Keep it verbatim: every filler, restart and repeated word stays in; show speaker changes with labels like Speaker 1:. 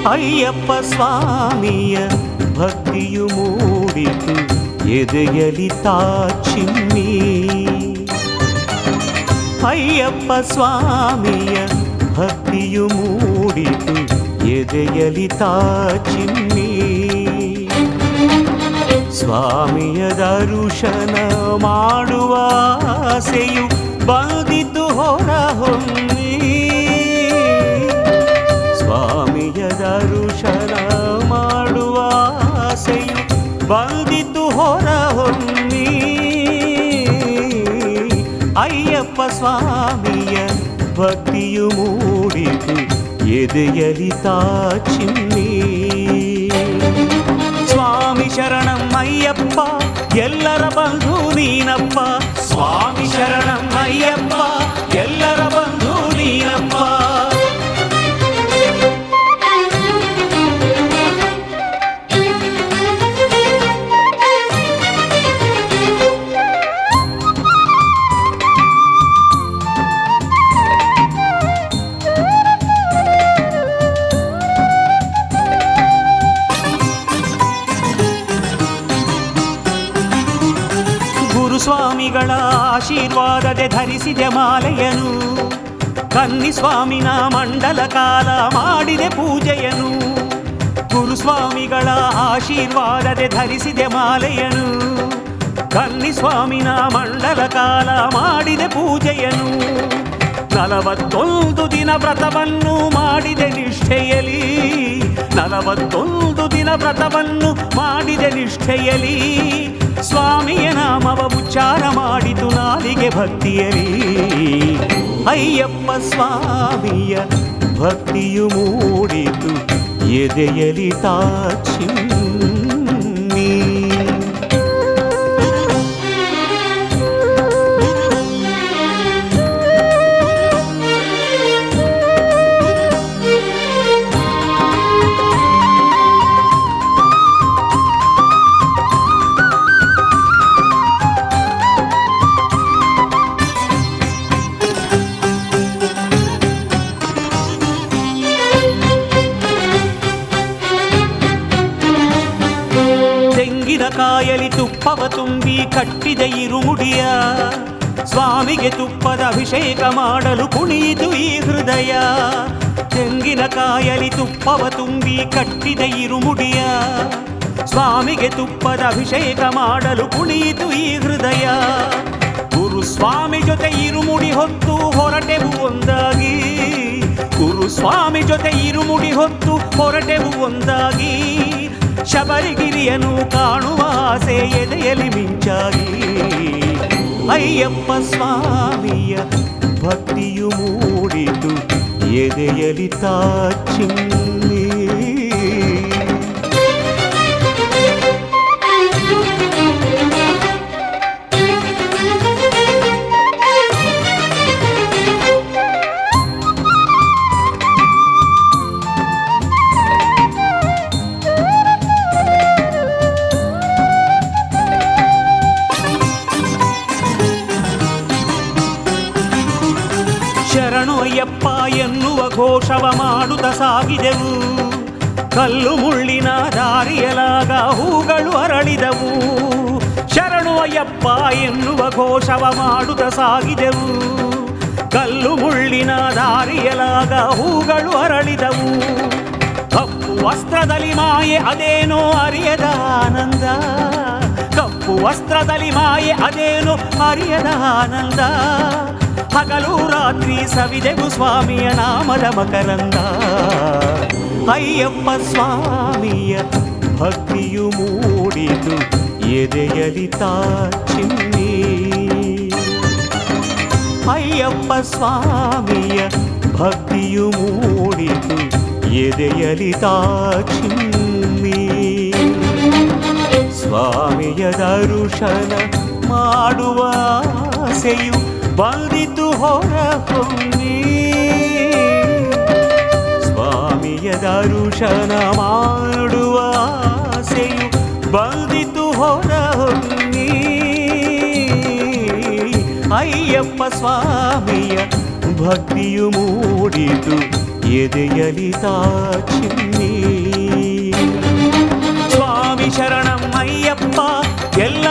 Speaker 1: ಅಯ್ಯಪ್ಪ ಸ್ವಾಮಿಯ ಭಕ್ತಿಯು ಮೂಡಿತು ಎದೆಯಲಿ ತಾಚಿಮ್ಮಿ. ಅಯ್ಯಪ್ಪ ಸ್ವಾಮಿಯ ಭಕ್ತಿಯು ಮೂಡಿತು ಎದೆಯಲಿ ತಾಚಿಮ್ಮಿ. ಸ್ವಾಮಿಯ ದರ್ಶನ ಮಾಡುವ ಆಸೆಯು ಬಂದಿತು ಹೊರ ಹೊಮ್ಮಿ. ಸ್ವಾಮಿಯ ದರ್ಶನ ಮಾಡುವ ಆಸೆಯು ಬಂದಿತು ಹೊರ ಹೊಮ್ಮಿ. ಅಯ್ಯಪ್ಪ ಸ್ವಾಮಿಯ ಭಕ್ತಿಯು ಮೂಡಿತು ಎದೆಯಲಿ ತಾಚಿಮ್ಮಿ. ಸ್ವಾಮಿ ಶರಣಂ ಅಯ್ಯಪ್ಪ ಎಲ್ಲರ ಬಂಧು ನೀನಪ್ಪ. ಸ್ವಾಮಿ ಶರಣಂ ಅಯ್ಯಪ್ಪ ಎಲ್ಲರ ಬಂಧು ನೀನಪ್ಪ. ಗುರುಸ್ವಾಮಿಗಳ ಆಶೀರ್ವಾದದೆ ಧರಿಸಿದೆ ಮಾಲೆಯನು. ಕನ್ನಿಸ್ವಾಮಿನ ಮಂಡಲ ಕಾಲ ಮಾಡಿದೆ ಪೂಜೆಯನು. ಗುರುಸ್ವಾಮಿಗಳ ಆಶೀರ್ವಾದದೆ ಧರಿಸಿದೆ ಮಾಲೆಯನು. ಕನ್ನಿಸ್ವಾಮಿನ ಮಂಡಲ ಕಾಲ ಮಾಡಿದೆ ಪೂಜೆಯನು. ನಲವತ್ತೊಂದು ದಿನ ವ್ರತವನ್ನು ಮಾಡಿದೆ ನಿಷ್ಠೆಯಲಿ. ನಲವತ್ತೊಂದು ದಿನ ವ್ರತವನ್ನು ಮಾಡಿದೆ ನಿಷ್ಠೆಯಲಿ. ಸ್ವಾಮಿಯ ನಾಮವ ಉಚ್ಚಾರ ಮಾಡಿತು ನಾಲಿಗೆ ಭಕ್ತಿಯಲಿ. ಅಯ್ಯಪ್ಪ ಸ್ವಾಮಿಯ ಭಕ್ತಿಯು ಮೂಡಿತು ಎದೆಯಲಿ ತಾಚಿಮ್ಮಿ. ಕಾಯಲಿ ತುಪ್ಪವ ತುಂಬಿ ಕಟ್ಟಿದ ಇರುಮುಡಿಯ. ಸ್ವಾಮಿಗೆ ತುಪ್ಪದ ಅಭಿಷೇಕ ಮಾಡಲು ಕುಣಿಯಿತು ಈ ಹೃದಯ. ತೆಂಗಿನ ಕಾಯಲಿ ತುಪ್ಪವ ತುಂಬಿ ಕಟ್ಟಿದ ಇರುಮುಡಿಯ. ಸ್ವಾಮಿಗೆ ತುಪ್ಪದ ಅಭಿಷೇಕ ಮಾಡಲು ಕುಣಿಯಿತು ಈ ಹೃದಯ. ಗುರು ಸ್ವಾಮಿ ಜೊತೆ ಇರುಮುಡಿ ಹೊತ್ತು ಹೊರಟೆವು ಒಂದಾಗಿ. ಗುರು ಸ್ವಾಮಿ ಜೊತೆ ಇರುಮುಡಿ ಹೊತ್ತು ಹೊರಟೆವು ಒಂದಾಗಿ. ಶಬರಿಗಿರಿಯನ್ನು ಕಾಣುವ ಆಸೆ ಎದೆಯಲಿ ಮಿಂಚಾಗಿ. ಅಯ್ಯಪ್ಪ ಸ್ವಾಮಿಯ ಭಕ್ತಿಯು ಮೂಡಿತು ಎದೆಯಲಿ ತಾಚಿಮ್ಮಿ. ಶರಣು ಅಯ್ಯಪ್ಪ ಎನ್ನುವ ಘೋಷವ ಮಾಡುತ್ತ ಸಾಗಿದೆವು. ಕಲ್ಲು ಮುಳ್ಳಿನ ದಾರಿಯಲಾಗ ಹೂಗಳು ಅರಳಿದವು. ಶರಣು ಅಯ್ಯಪ್ಪ ಎನ್ನುವ ಘೋಷವ ಮಾಡುತ್ತ ಸಾಗಿದೆವು. ಕಲ್ಲು ಮುಳ್ಳಿನ ದಾರಿಯಲಾಗ ಹೂಗಳು ಅರಳಿದವು. ಕಪ್ಪು ವಸ್ತ್ರದಲ್ಲಿ ಮಾಯೆ ಅದೇನೋ ಅರಿಯದ ಆನಂದ. ಕಪ್ಪು ವಸ್ತ್ರದಲ್ಲಿ ಮಾಯೆ ಅದೇನೋ ಅರಿಯದ ಆನಂದ. ಹಗಲು ರಾತ್ರಿ ಸವಿದೆವು ಸ್ವಾಮಿಯ ನಾಮದ ಮಕರಂದ. ಅಯ್ಯಪ್ಪ ಸ್ವಾಮಿಯ ಭಕ್ತಿಯು ಮೂಡಿತು ಎದೆಯಲಿ ತಾಚಿಮ್ಮಿ. ಅಯ್ಯಪ್ಪ ಸ್ವಾಮಿಯ ಭಕ್ತಿಯು ಮೂಡಿತು ಎದೆಯಲಿ ತಾಚಿಮ್ಮಿ. ಸ್ವಾಮಿಯ ದರ್ಶನ ಮಾಡುವ ಆಸೆಯು ಬಂದಿತು ಹೊರ ಹೊಮ್ಮಿ. ಸ್ವಾಮಿಯ ದರ್ಶನ ಮಾಡುವ ಆಸೆಯು ಬಂದಿತು ಹೊರ ಹೊಮ್ಮಿ. ಅಯ್ಯಪ್ಪ ಸ್ವಾಮಿಯ ಭಕ್ತಿಯು ಮೂಡಿತು ಎದೆಯಲಿ ತಾಚಿನ್ನಿ. ಸ್ವಾಮಿ ಶರಣಂ ಅಯ್ಯಪ್ಪ ಎಲ್ಲ